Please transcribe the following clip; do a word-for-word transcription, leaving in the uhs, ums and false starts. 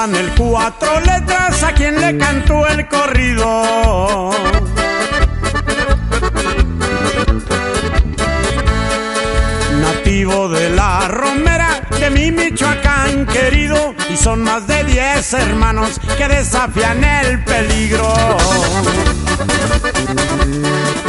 recuerdan el cuatro letras a quien le cantó el corrido. Nativo de la Romera, de mi Michoacán querido, y son más de diez hermanos que desafían el peligro.